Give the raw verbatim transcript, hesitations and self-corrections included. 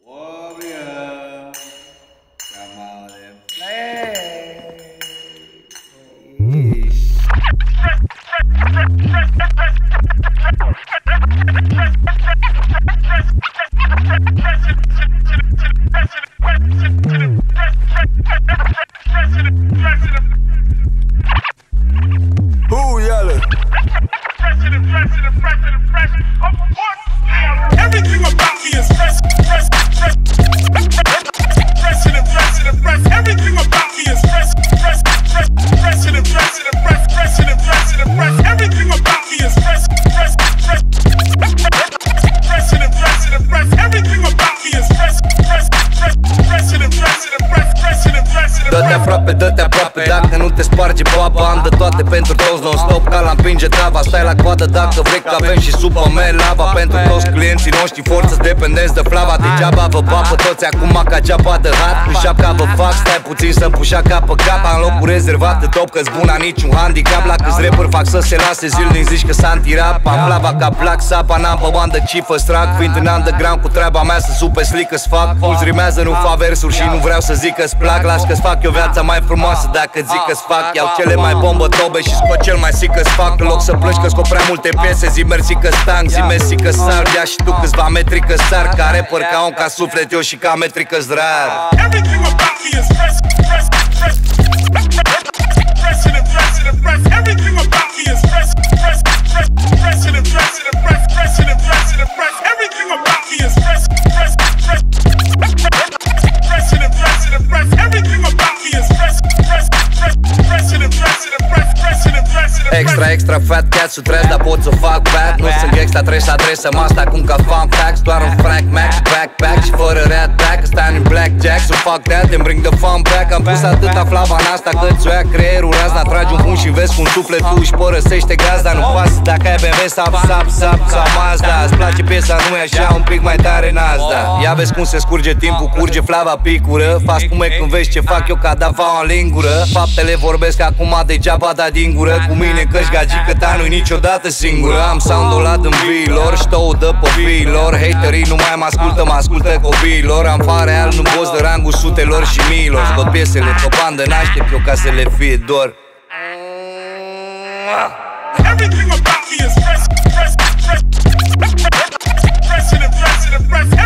Warrior, come out and play. Who yelling? President, president, president, president. Of what? Everything about me is fresh, fresh, fresh. President, president, president. Everything about me is fresh, fresh, fresh. President, president, president, president, president, president. Everything about me is fresh, fresh, fresh. President, president, president. Everything about me is fresh, fresh, fresh. President, president, president, president, president. Dă-te aproape, dă-te aproape, dacă nu te sparge baba. Am de toate pentru toți, non-stop ca la împinge trava. Stai la coadă dacă vrei că avem și Superman lava. Pentru toți clienții noștri, forță dependenți de flava. Degeaba vă papă toți acum ca geaba de hat. Cu șapca vă fac, stai puțin să-mi pușa cap pe cap. Am locuri rezervate top, că-s buna niciun handicap. La câți rapper fac să se lase zilnic, zici că s-a antirap. Am flava ca Black Sapa, n-am pe bandă cifă strag. Fiind în underground cu treaba mea să super slick-ți fac. Mulți rimează, nu fac versuri și nu vreau să zic că-ți plac. Lași că-ți fac eu viața mai frumoasă dacă zic că-ți fac. Iau cele mai bombă tobe și scot cel mai sick că-ți fac. În loc să plângi că scot prea multe piese, zi mersi că stang, zi mersi că sar. Ia și tu câțiva metri că sar. Ca rapper, ca om, ca suflet, eu și ca metri că-s rar. Everything about me is fresh, fresh, fresh. President, president, president. Everything about me is fresh, fresh, fresh. President, president, president, president, president, president. Everything about me is fresh, fresh, fresh. President, president, president. Everything about me is fresh, fresh, fresh. President, president, president, president, president. Extra, extra fat cat-ul trez, dar pot să fac bad. Nu sunt gangsta, trebuie să adresăm asta acum ca fun facts. Doar un Frank Max, backpack și fără rat back. Stai în blackjack, so fuck that and bring the fun back. Am pus atâta flava în asta că ți-o ia creierul razna. Tragi un pun și vezi cum sufletul își părăsește gazda. Nu pasă dacă ai B M W, sap, sap, sap sau Mazda. Îți place piesa, nu e așa, un pic mai tare în asta. Ia vezi cum se scurge timpul, curge flava picură. Faci cum e când vezi ce fac eu ca dava în lingură. Faptele vorbesc acum degeaba da din gură. Cu mine că-și gagică ta nu-i niciodată singură. Am sound-ul ăla din viilor, ștou de popiilor. Haterii nu mai mă ascultă, mă ascultă copiilor. Am fare al, nu boss de rangul sutelor și miilor. Scot piesele pe bandă, n-aștept eu ca să le fie dor. Everything about me is fresh, fresh, fresh. President, president, president.